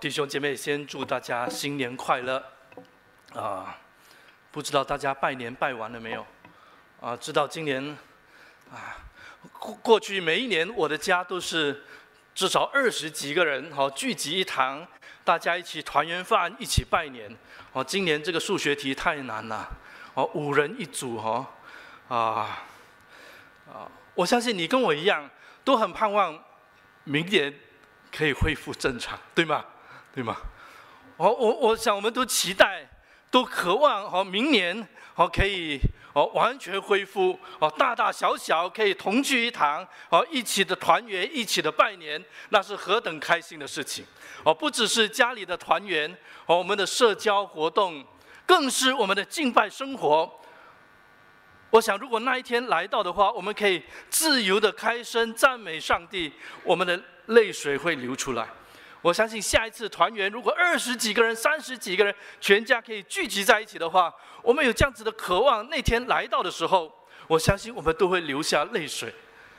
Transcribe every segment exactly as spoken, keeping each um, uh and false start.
弟兄姐妹，先祝大家新年快乐啊！不知道大家拜年拜完了没有？啊，知道今年啊，过过去每一年我的家都是至少二十几个人，好聚集一堂，大家一起团圆饭，一起拜年。哦，今年这个数学题太难了，哦，五人一组，哈，啊啊！我相信你跟我一样，都很盼望明年可以恢复正常，对吗？对吗？我我我想我们都期待，都渴望哦，明年哦可以哦完全恢复哦，大大小小可以同聚一堂哦，一起的团圆，一起的拜年，那是何等开心的事情哦！不只是家里的团圆哦，我们的社交活动，更是我们的敬拜生活。我想，如果那一天来到的话，我们可以自由的开声赞美上帝，我们的泪水会流出来。我相信下一次团圆，如果二十几个人、三十几个人，全家可以聚集在一起的话，我们有这样子的渴望，那天来到的时候，我相信我们都会流下泪水。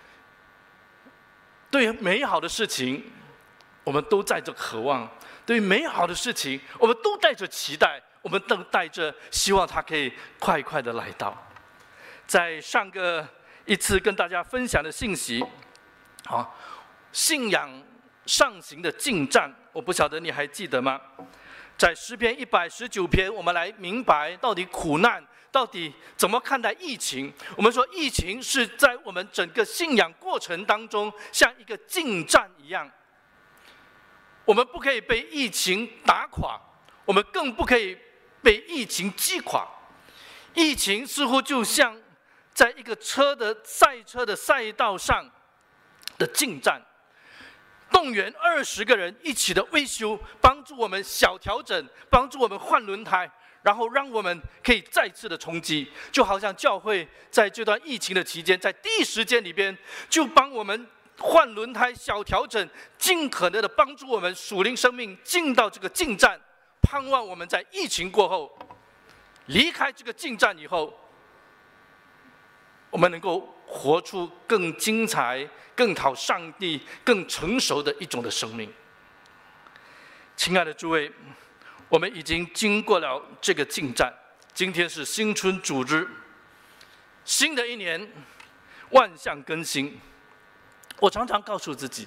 对于美好的事情，我们都带着渴望；对于美好的事情，我们都带着期待，我们都带着希望它可以快快的来到。在上个一次跟大家分享的信息，好，信仰上行的进展，我不晓得你还记得吗？在诗篇一百十九篇，我们来明白到底苦难到底怎么看待疫情。我们说疫情是在我们整个信仰过程当中，像一个进战一样，我们不可以被疫情打垮，我们更不可以被疫情击垮。疫情似乎就像在一个车的赛车的赛道上的进站，动员二十个人一起的维修，帮助我们小调整，帮助我们换轮胎，然后让我们可以再次的冲击。就好像教会在这段疫情的期间，在第一时间里边就帮我们换轮胎、小调整，尽可能的帮助我们属灵生命进到这个进站，盼望我们在疫情过后离开这个进站以后，我们能够活出更精彩、更讨上帝、更成熟的一种的生命。亲爱的诸位，我们已经经过了这个进站，今天是新春主日，新的一年，万象更新。我常常告诉自己，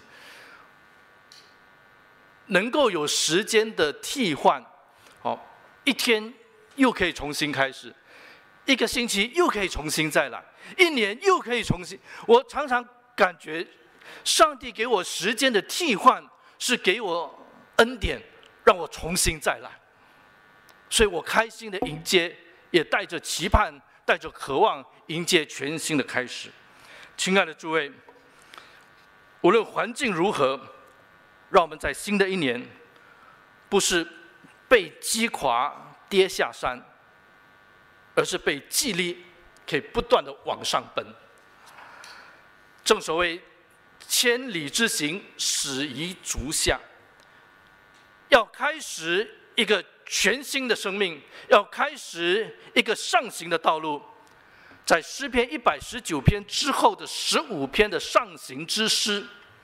能够有时间的替换，哦，一天又可以重新开始，一个星期又可以重新再来，一年又可以重新。我常常感觉，上帝给我时间的替换，是给我恩典，让我重新再来。所以我开心的迎接，也带着期盼，带着渴望，迎接全新的开始。亲爱的诸位，无论环境如何，让我们在新的一年，不是被击垮跌下山，而是被激励，可以不断的往上奔。正所谓千里之行，始于足下。要开始一个全新的生命，要开始一个上行的道路。在诗篇一百十九篇之后的十五篇的上行之诗，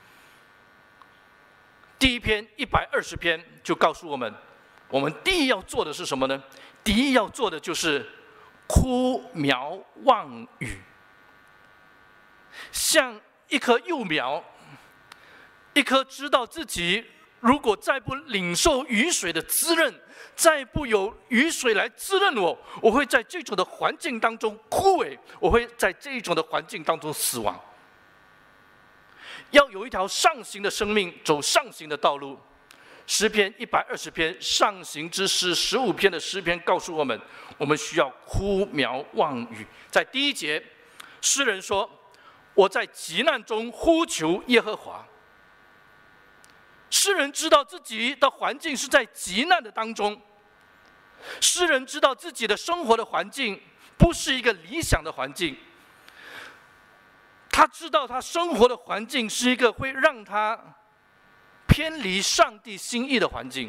第一篇一百二十篇就告诉我们，我们第一要做的是什么呢？第一要做的就是枯苗望雨，像一棵幼苗，一棵知道自己如果再不领受雨水的滋润，再不有雨水来滋润我，我会在这种的环境当中枯萎，我会在这种的环境当中死亡。要有一条上行的生命，走上行的道路。诗篇一百二十篇上行之诗，十五篇的诗篇告诉我们，我们需要枯苗望雨。在第一节，诗人说：“我在急难中呼求耶和华。”诗人知道自己的环境是在急难的当中，诗人知道自己的生活的环境不是一个理想的环境，他知道他生活的环境是一个会让他偏离上帝心意的环境。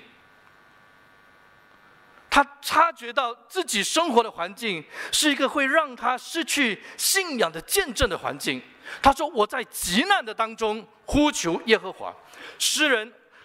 他察觉到自己生活的环境是一个会让他失去信仰的见证的环境。他说：“我在急难的当中呼求耶和华。”诗人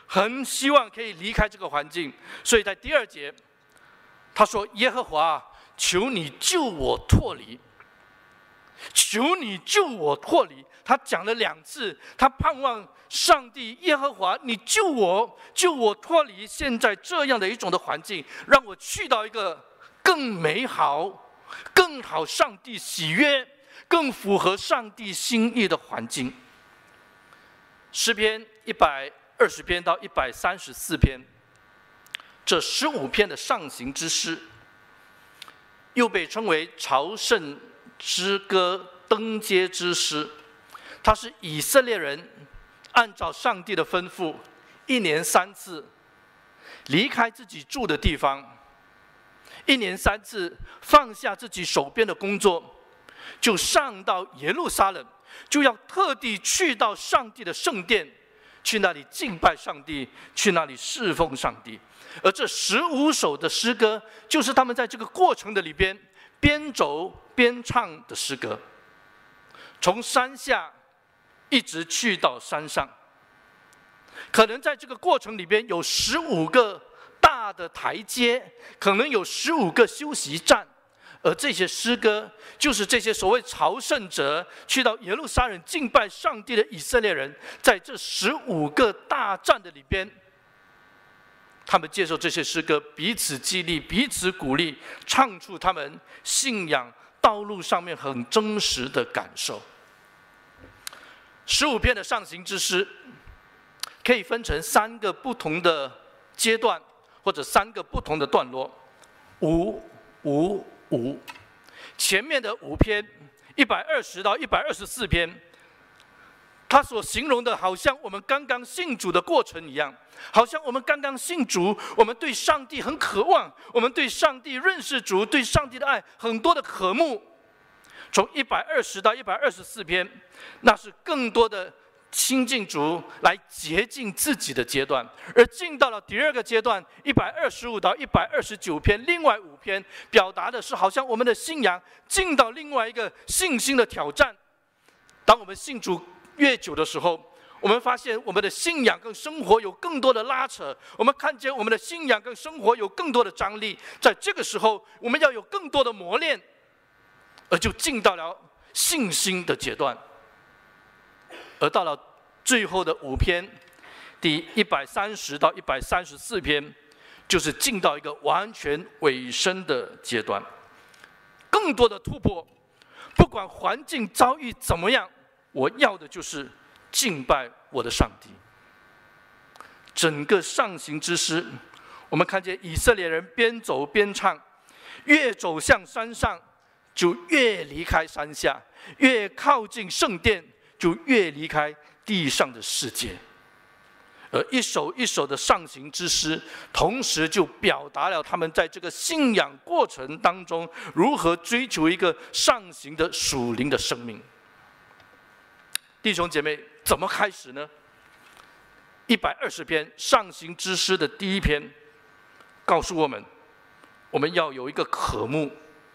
很希望可以离开这个环境，所以在第二节，他说：“耶和华，求你救我脱离，求你救我脱离。”他讲了两次，他盼望上帝耶和华，你救我，救我脱离现在这样的一种的环境，让我去到一个更美好、更好上帝喜悦、更符合上帝心意的环境。诗篇一百二十篇到一百三十四篇，这十五篇的上行之诗，又被称为朝圣之歌、登阶之诗。它是以色列人按照上帝的吩咐，一年三次离开自己住的地方，一年三次放下自己手边的工作，就上到耶路撒冷，就要特地去到上帝的圣殿，去那里敬拜上帝，去那里侍奉上帝。而这十五首的诗歌，就是他们在这个过程的里边边走边唱的诗歌，从山下一直去到山上，可能在这个过程里边有十五个大的台阶，可能有十五个休息站，而这些诗歌就是这些所谓朝圣者去到耶路撒冷敬拜上帝的以色列人，在这十五个大站的里边，他们接受这些诗歌，彼此激励，彼此鼓励，唱出他们信仰道路上面很真实的感受。十五篇的上行之诗可以分成三个不同的阶段，或者三个不同的段落。五五五，前面的五篇一百二十到一百二十四篇，他所形容的好像我们刚刚信主的过程一样，好像我们刚刚信主，我们对上帝很渴望，我们对上帝认识主，对上帝的爱很多的渴慕。从一百二十到一百二十四篇，那是更多的亲近主来洁净自己的阶段。而进到了第二个阶段，一百二十五到一百二十九篇，另外五篇表达的是好像我们的信仰进到另外一个信心的挑战。当我们信主越久的时候，我们发现我们的信仰跟生活有更多的拉扯，我们看见我们的信仰跟生活有更多的张力。在这个时候，我们要有更多的磨练，而就进到了信心的阶段。而到了最后的五篇，第一百三十到一百三十四篇，就是进到一个完全尾声的阶段，更多的突破。不管环境遭遇怎么样，我要的就是敬拜我的上帝。整个上行之诗，我们看见以色列人边走边唱，越走向山上，就越离开山下，越靠近圣殿，就越离开地上的世界。而一首一首的上行之诗，同时就表达了他们在这个信仰过程当中如何追求一个上行的属灵的生命。弟兄姐妹，怎么开始呢？一百二十篇上行之诗的第一篇告诉我们，我们要有一个渴慕，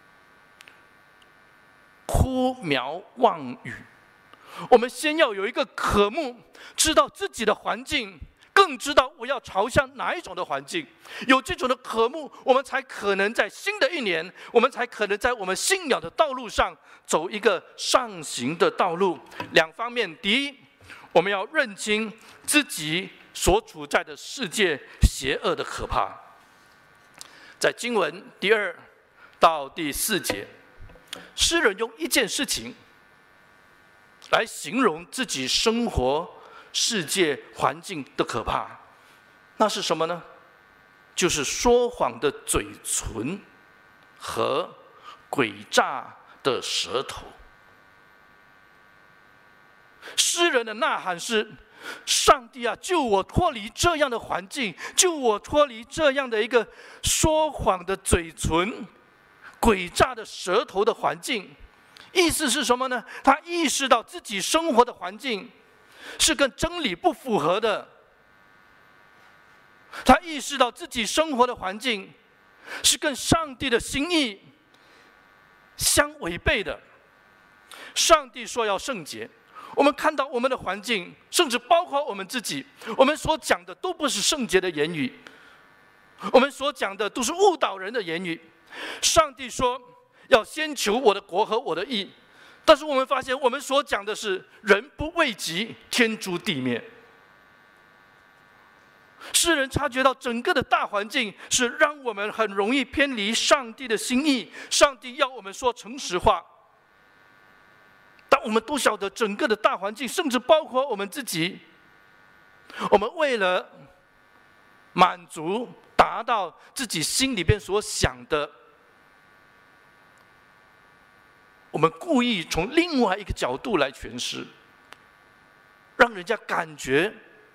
枯苗望雨。我们先要有一个渴慕，知道自己的环境，更知道我要朝向哪一种的环境。有这种的渴慕，我们才可能在新的一年，我们才可能在我们信仰的道路上走一个上行的道路。两方面，第一，我们要认清自己所处在的世界邪恶的可怕。在经文第二到第四节，诗人用一件事情来形容自己生活世界环境的可怕，那是什么呢？就是说谎的嘴唇和诡诈的舌头。诗人的呐喊是：上帝啊，救我脱离这样的环境，救我脱离这样的一个说谎的嘴唇、诡诈的舌头的环境。意思是什么呢？他意识到自己生活的环境是跟真理不符合的，他意识到自己生活的环境是跟上帝的心意相违背的。上帝说要圣洁， 我们看到我们的环境，甚至包括我们自己，我们所讲的都不是圣洁的言语，我们所讲的都是误导人的言语。上帝说要先求我的国和我的义，但是我们发现我们所讲的是人不为己，天诛地灭。世人察觉到整个的大环境是让我们很容易偏离上帝的心意，上帝要我们说诚实话，但我们都晓得整个的大环境，甚至包括我们自己，我们为了满足达到自己心里边所想的，我们故意从另外一个角度来诠释，让人家感觉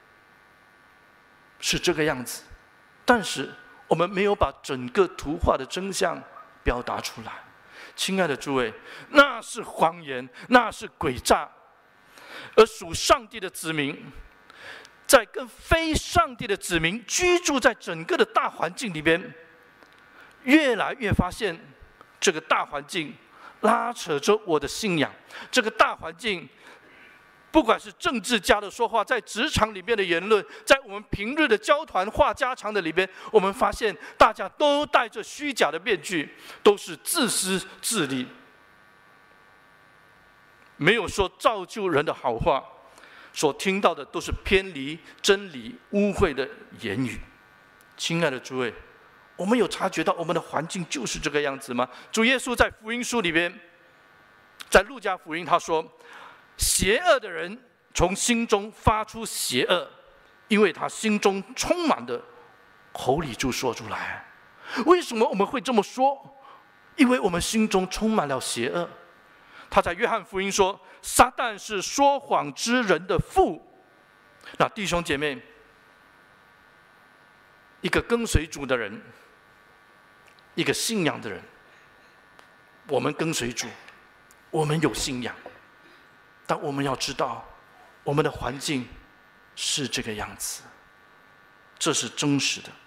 是这个样子，但是我们没有把整个图画的真相表达出来。亲爱的诸位，那是谎言，那是诡诈。而属上帝的子民，在跟非上帝的子民居住在整个的大环境里边，越来越发现这个大环境拉扯着我的信仰。这个大环境，不管是政治家的说话，在职场里面的言论，在我们平日的交谈话家常的里边，我们发现大家都戴着虚假的面具，都是自私自利，没有说造就人的好话，所听到的都是偏离真理、污秽的言语。亲爱的诸位，我们有察觉到我们的环境就是这个样子吗？主耶稣在福音书里边，在路加福音他说，邪恶的人从心中发出邪恶，因为他心中充满的，口里就说出来。为什么我们会这么说？因为我们心中充满了邪恶。他在约翰福音说，撒旦是说谎之人的父。那弟兄姐妹，一个跟随主的人，一个信仰的人，我们跟随主，我们有信仰，但我们要知道，我们的环境是这个样子，这是真实的。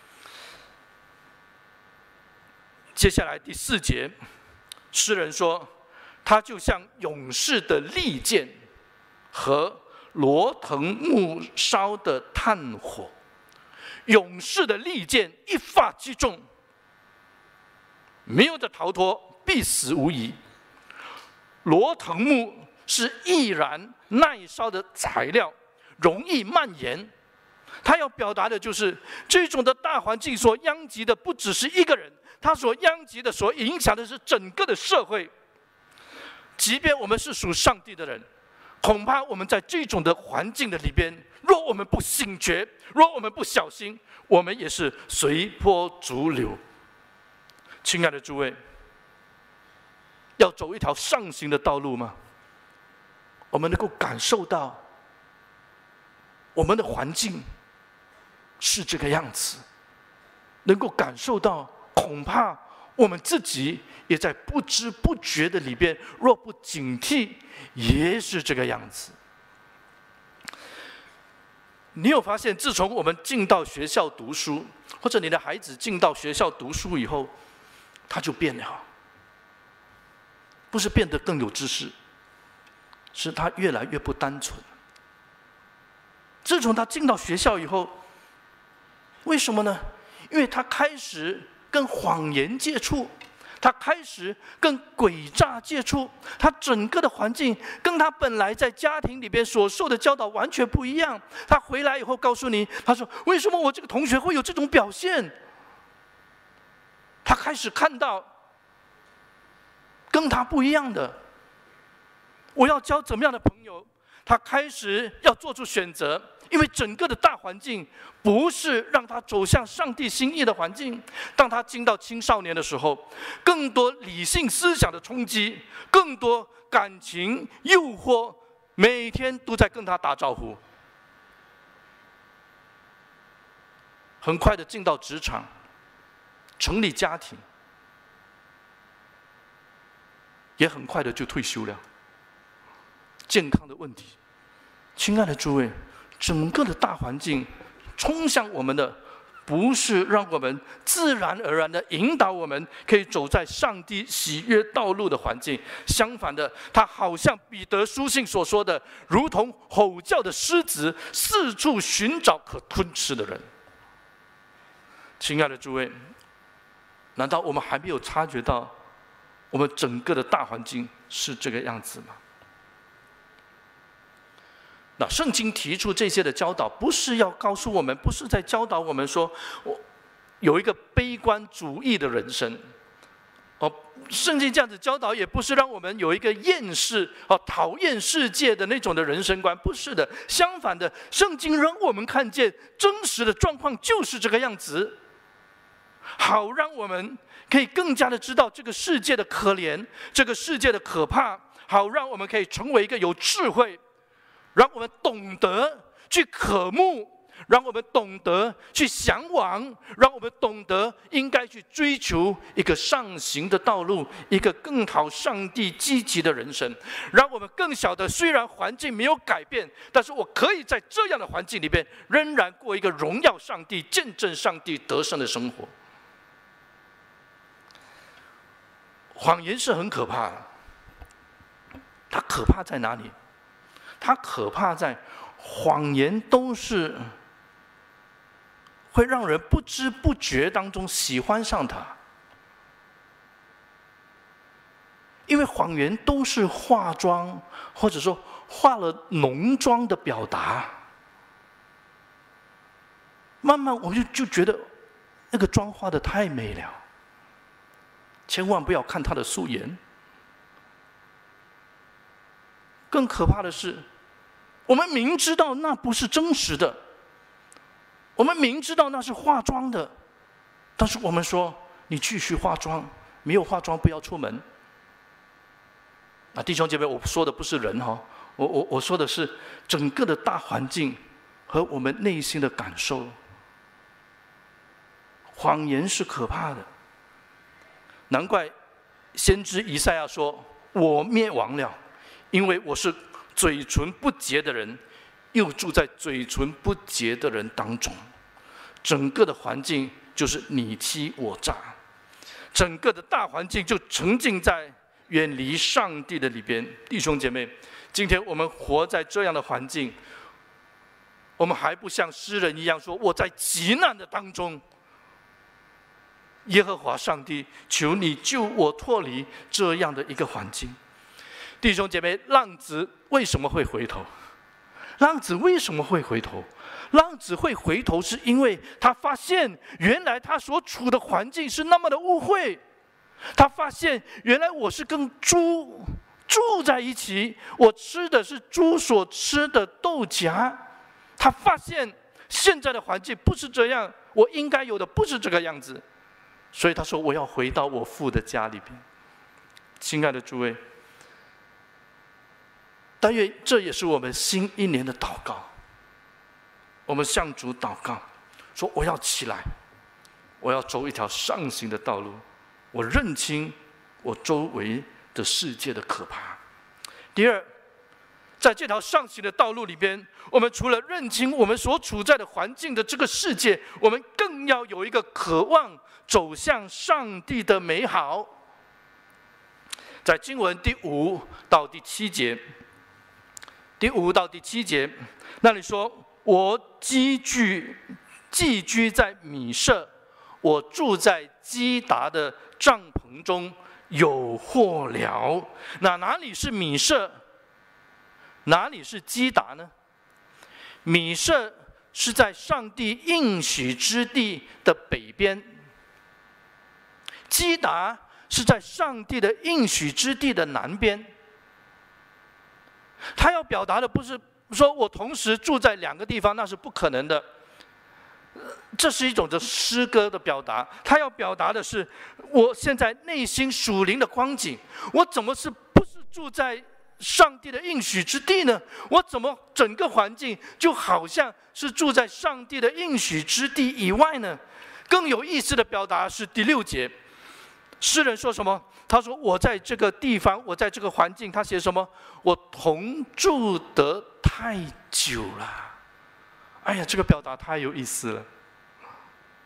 接下来第四节，诗人说，他就像勇士的利剑和罗藤木烧的炭火。勇士的利剑一发击中，没有的逃脱，必死无疑。罗藤木是易燃耐烧的材料，容易蔓延。他要表达的就是这种的大环境所殃及的不只是一个人，他所殃及的、所影响的是整个的社会。即便我们是属上帝的人，恐怕我们在这种的环境的里边，若我们不醒觉，若我们不小心，我们也是随波逐流。亲爱的诸位，要走一条上行的道路吗？我们能够感受到我们的环境是这个样子，能够感受到，恐怕我们自己也在不知不觉的里边，若不警惕，也是这个样子。你有发现，自从我们进到学校读书，或者你的孩子进到学校读书以后，他就变了，不是变得更有知识，是他越来越不单纯。自从他进到学校以后，为什么呢？因为他开始跟谎言接触，他开始跟诡诈接触，他整个的环境跟他本来在家庭里边所受的教导完全不一样。他回来以后告诉你，他说：“为什么我这个同学会有这种表现？”他开始看到跟他不一样的，我要交怎么样的朋友？他开始要做出选择，因为整个的大环境不是让他走向上帝心意的环境。当他进到青少年的时候，更多理性思想的冲击，更多感情诱惑，每天都在跟他打招呼。很快的进到职场，成立家庭，也很快的就退休了。健康的问题，亲爱的诸位，整个的大环境冲向我们的， 不是让我们自然而然的引导我们可以走在上帝喜悦道路的环境。相反的，它好像彼得书信所说的，如同吼叫的狮子，四处寻找可吞吃的人。亲爱的诸位，难道我们还没有察觉到我们整个的大环境是这个样子吗？那圣经提出这些的教导，不是要告诉我们，不是在教导我们说，我有一个悲观主义的人生。哦，圣经这样子教导，也不是让我们有一个厌世、哦讨厌世界的那种的人生观，不是的。相反的，圣经让我们看见真实的状况就是这个样子，好让我们可以更加的知道这个世界的可怜，这个世界的可怕，好让我们可以成为一个有智慧。让我们懂得去渴慕，让我们懂得去向往，让我们懂得应该去追求一个上行的道路，一个更讨上帝积极的人生。让我们更晓得，虽然环境没有改变，但是我可以在这样的环境里边，仍然过一个荣耀上帝、见证上帝得胜的生活。谎言是很可怕的，它可怕在哪里？它可怕在谎言都是会让人不知不觉当中喜欢上它，因为谎言都是化妆，或者说化了浓妆的表达。慢慢我们就就觉得那个妆化的太美了，千万不要看它的素颜。更可怕的是，我们明知道那不是真实的，我们明知道那是化妆的，但是我们说你继续化妆，没有化妆不要出门。啊，弟兄姐妹，我说的不是人哈，我我我说的是整个的大环境和我们内心的感受。谎言是可怕的，难怪先知以赛亚说：“我灭亡了。”因为我是嘴唇不洁的人，又住在嘴唇不洁的人当中，整个的环境就是你欺我诈，整个的大环境就沉浸在远离上帝的里边。弟兄姐妹，今天我们活在这样的环境，我们还不像诗人一样说：“我在极难的当中，耶和华上帝，求你救我脱离这样的一个环境。”弟兄姐妹，浪子为什么会回头？浪子为什么会回头？浪子会回头，是因为他发现原来他所处的环境是那么的污秽。他发现原来我是跟猪住在一起，我吃的是猪所吃的豆荚。他发现现在的环境不是这样，我应该有的不是这个样子，所以他说我要回到我父的家里边。亲爱的诸位，但愿这也是我们新一年的祷告。我们向主祷告，说我要起来，我要走一条上行的道路。我认清我周围的世界的可怕。第二，在这条上行的道路里边，我们除了认清我们所处在的环境的这个世界，我们更要有一个渴望走向上帝的美好。在经文第五到第七节，第五到第七节，那里说：“我寄居寄居在米舍，我住在基达的帐篷中，有祸了。”那哪里是米舍？哪里是基达呢？米舍是在上帝应许之地的北边，基达是在上帝的应许之地的南边。他要表达的不是说我同时住在两个地方，那是不可能的。这是一种的诗歌的表达，他要表达的是我现在内心属灵的光景。我怎么是不是住在上帝的应许之地呢？我怎么整个环境就好像是住在上帝的应许之地以外呢？更有意思的表达是第六节，诗人说什么？他说：“我在这个地方，我在这个环境。”他写什么？我同住得太久了。哎呀，这个表达太有意思了。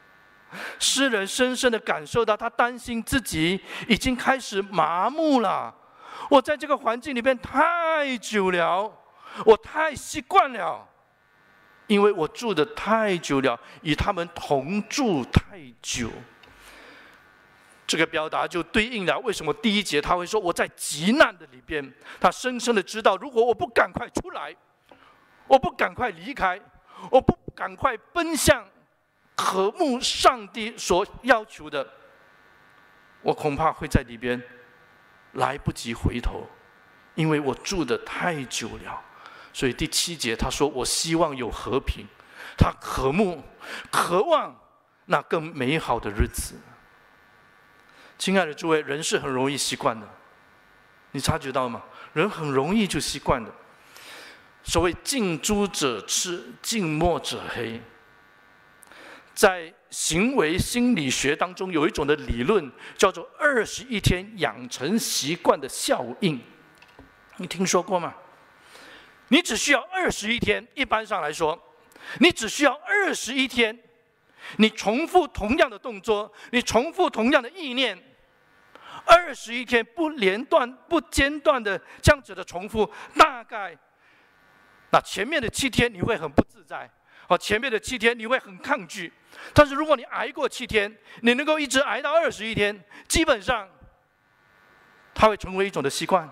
诗人深深的感受到，他担心自己已经开始麻木了。我在这个环境里面太久了，我太习惯了，因为我住的太久了，与他们同住太久。这个表达就对应了为什么第一节他会说我在极难的里边，他深深的知道，如果我不赶快出来，我不赶快离开，我不赶快奔向渴慕上帝所要求的，我恐怕会在里边来不及回头，因为我住的太久了。所以第七节他说，我希望有和平，他渴慕渴望那更美好的日子。亲爱的诸位，人是很容易习惯的，你察觉到吗？人很容易就习惯的。所谓近朱者赤，近墨者黑。在行为心理学当中，有一种的理论叫做二十一天养成习惯的效应，你听说过吗？你只需要二十一天，一般上来说，你只需要二十一天，你重复同样的动作，你重复同样的意念，二十一天不连断、不间断的这样子的重复，大概那前面的七天你会很不自在，哦，前面的七天你会很抗拒。但是如果你挨过七天，你能够一直挨到二十一天，基本上它会成为一种的习惯。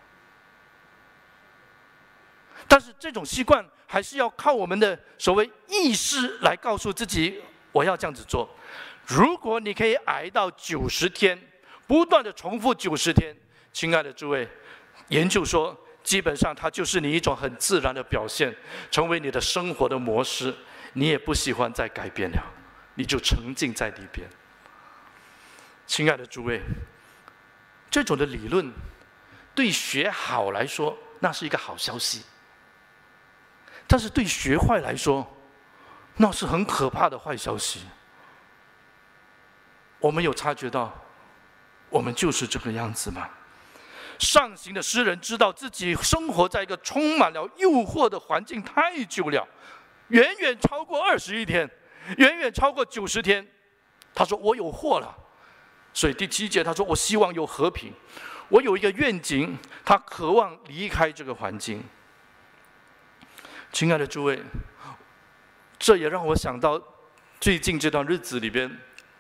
但是这种习惯还是要靠我们的所谓意识来告诉自己，我要这样子做。如果你可以挨到九十天，不断的重复九十天，亲爱的诸位，研究说，基本上它就是你一种很自然的表现，成为你的生活的模式，你也不喜欢再改变了，你就沉浸在里边。亲爱的诸位，这种的理论对学好来说，那是一个好消息。但是对学坏来说，那是很可怕的坏消息。我们有察觉到，我们就是这个样子吗？上行的诗人知道自己生活在一个充满了诱惑的环境太久了，远远超过二十一天，远远超过九十天。他说：“我有祸了。”所以第七节他说：“我希望有和平，我有一个愿景，他渴望离开这个环境。”亲爱的诸位，这也让我想到最近这段日子里边，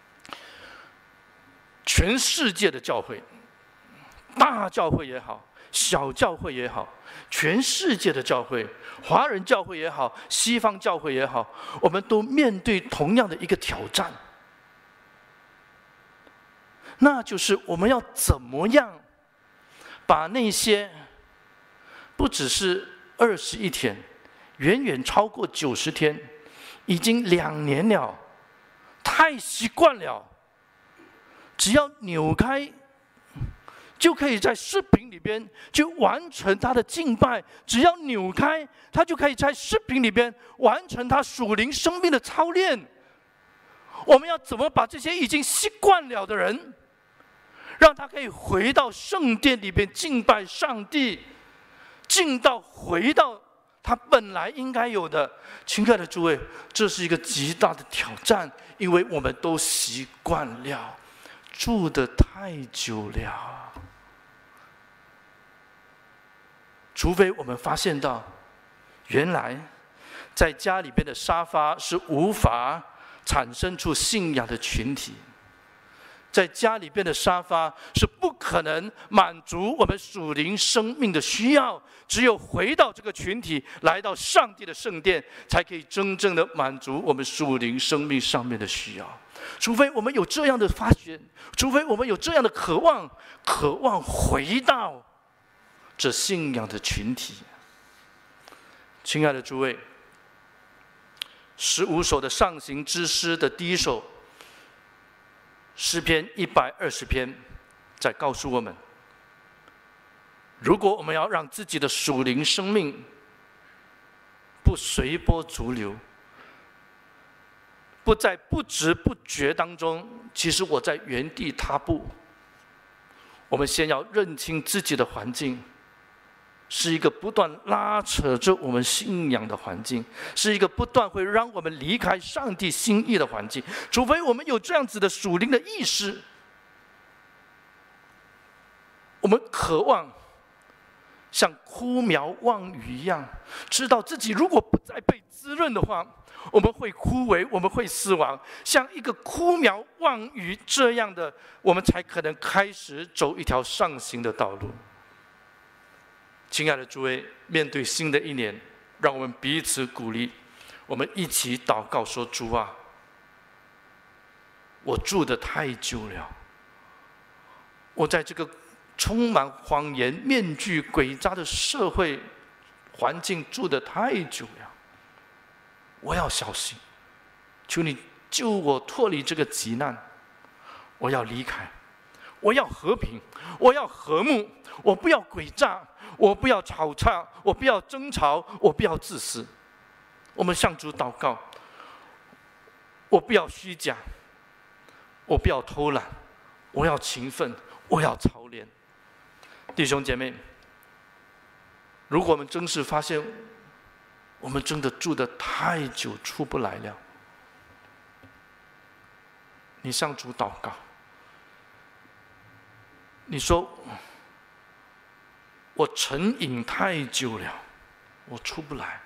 全世界的教会，大教会也好，小教会也好，全世界的教会，华人教会也好，西方教会也好，我们都面对同样的一个挑战，那就是我们要怎么样把那些不只是二十一天，远远超过九十天，已经两年了，太习惯了，只要扭开，就可以在视频里边就完成他的敬拜；只要扭开，他就可以在视频里边完成他属灵生命的操练。我们要怎么把这些已经习惯了的人，让他可以回到圣殿里边敬拜上帝，进到回到他本来应该有的。亲爱的诸位，这是一个极大的挑战，因为我们都习惯了，住得太久了。除非我们发现到，原来在家里边的沙发是无法产生出信仰的群体，在家里边的沙发是不可能满足我们属灵生命的需要，只有回到这个群体，来到上帝的圣殿，才可以真正的满足我们属灵生命上面的需要。除非我们有这样的发现，除非我们有这样的渴望，渴望回到这信仰的群体。亲爱的诸位，十五首的上行之诗的第一首诗篇一百二十篇，在告诉我们，如果我们要让自己的属灵生命不随波逐流，不在不知不觉当中，其实我在原地踏步，我们先要认清自己的环境， 是一个不断拉扯着我们信仰的环境，是一个不断会让我们离开上帝心意的环境。除非我们有这样子的属灵的意识，我们渴望像枯苗望雨一样，知道自己如果不再被滋润的话，我们会枯萎，我们会死亡。像一个枯苗望雨这样的，我们才可能开始走一条上行的道路。亲爱的诸位，面对新的一年，让我们彼此鼓励，我们一起祷告说：主啊，我住得太久了，我在这个充满谎言、面具、诡诈的社会环境住得太久了，我要小心，求你救我脱离这个急难，我要离开，我要和平，我要和睦，我不要诡诈，我不要吵架，我不要争吵，我不要自私。我们向主祷告，我不要虚假，我不要偷懒，我要勤奋，我要操练。弟兄姐妹，如果我们真是发现我们真的住得太久出不来了，你向主祷告，你说我沉瘾太久了，我出不来，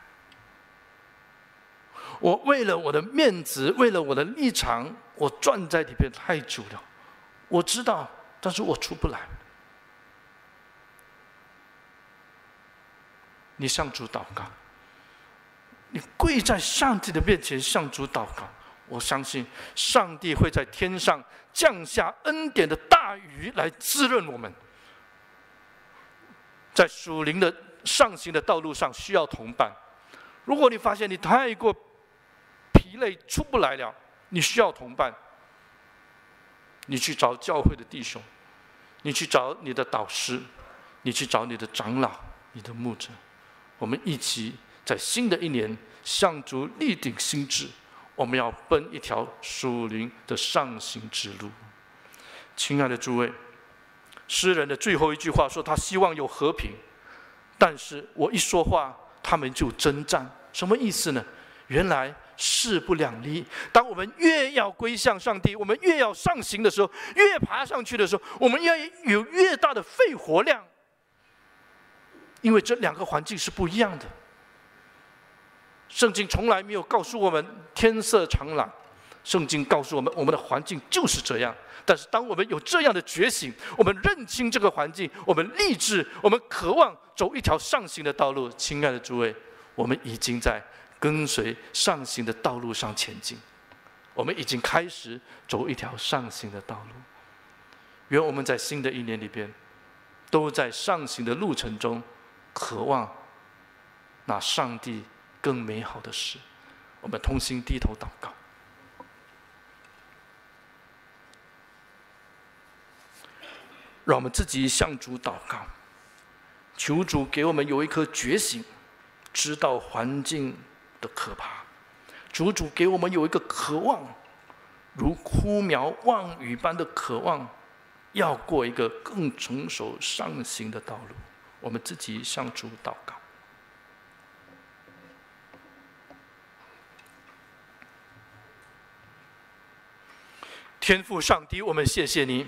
我为了我的面子，为了我的立场，我转在里边太久了，我知道，但是我出不来。你向主祷告，你跪在上帝的面前向主祷告，我相信上帝会在天上降下恩典的大雨来滋润我们。在属灵的上行的道路上需要同伴，如果你发现你太过疲累出不来了，你需要同伴，你去找教会的弟兄，你去找你的导师，你去找你的长老、你的牧者，我们一起在新的一年向主立定心志，我们要奔一条属灵的上行之路。亲爱的诸位，诗人的最后一句话说，他希望有和平，但是我一说话，他们就征战。什么意思呢？原来势不两立。当我们越要归向上帝，我们越要上行的时候，越爬上去的时候，我们要有越大的肺活量，因为这两个环境是不一样的。圣经从来没有告诉我们天色常蓝，圣经告诉我们我们的环境就是这样。但是当我们有这样的觉醒，我们认清这个环境，我们立志，我们渴望走一条上行的道路。亲爱的诸位，我们已经在跟随上行的道路上前进，我们已经开始走一条上行的道路。愿我们在新的一年里边，都在上行的路程中，渴望那上帝更美好的事。我们同心低头祷告。让我们自己向主祷告，求主给我们有一颗觉醒，知道环境的可怕。求主给我们有一个渴望，如枯苗望雨般的渴望，要过一个更成熟上行的道路。我们自己向主祷告。天父上帝，我们谢谢你，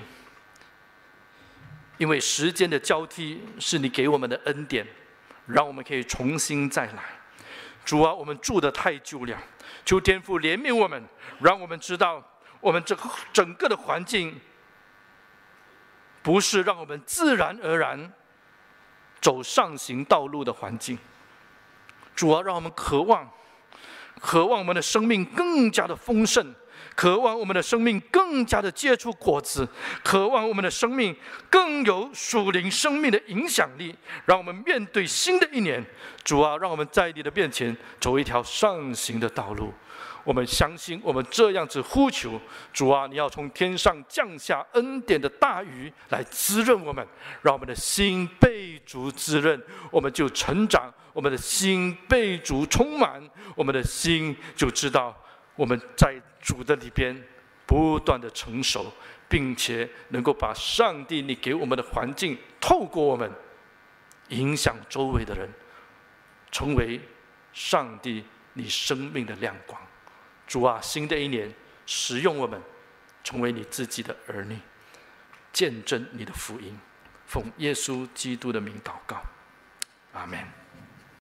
因为时间的交替是你给我们的恩典，让我们可以重新再来。主啊，我们住得太久了，求天父怜悯我们，让我们知道我们这整个的环境不是让我们自然而然走上行道路的环境。主啊，让我们渴望渴望我们的生命更加的丰盛，渴望我们的生命更加的结出果子，渴望我们的生命更有属灵生命的影响力，让我们面对新的一年，主啊，让我们在你的面前走一条上行的道路。我们相信，我们这样子呼求，主啊，你要从天上降下恩典的大雨来滋润我们，让我们的心被主滋润，我们就成长；我们的心被主充满，我们的心就知道我们在主的里边不断的成熟，并且能够把上帝你给我们的环境透过我们影响周围的人，成为上帝你生命的亮光。主啊，新的一年使用我们，成为你自己的儿女，见证你的福音。奉耶稣基督的名祷告，阿们。